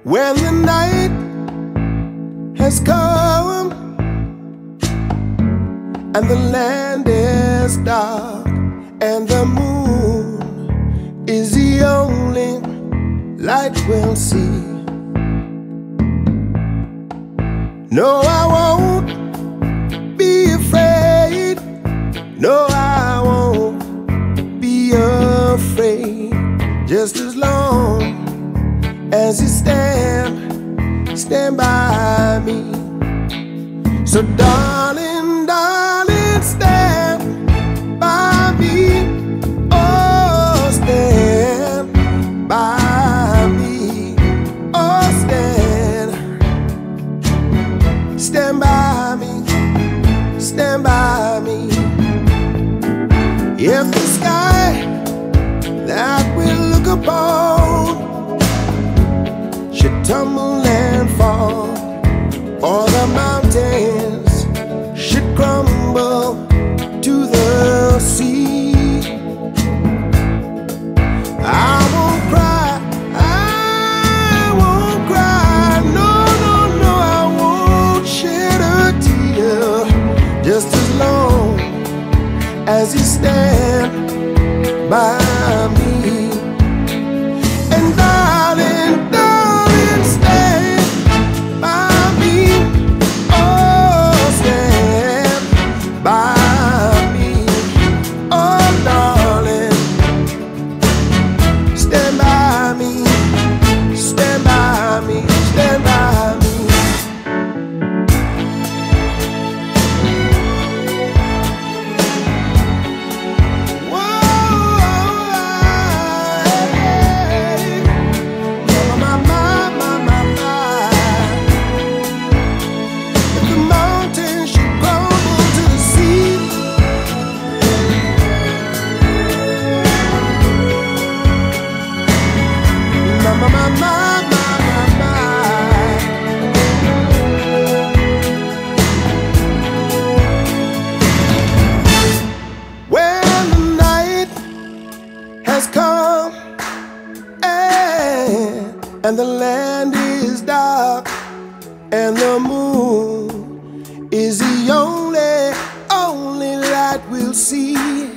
When the night has come and the land is dark and the moon is the only light we'll see. No, I won't be afraid. No, I won't be afraid. Just as long as you stand by me. So darling, darling, stand by me. Oh, stand by me. Oh, stand by me. Stand by me. If the sky that we look upon should tumble and fall, or the mountains should crumble to the sea, I won't cry, I won't cry. No, no, no, I won't shed a tear. Just as long as you stand by me. And darling, darling, stand by me. Oh, stand by me. Oh, darling, stand by me. Stand by me. Stand by me. When the night has come and the land is dark and the moon is the only light we'll see,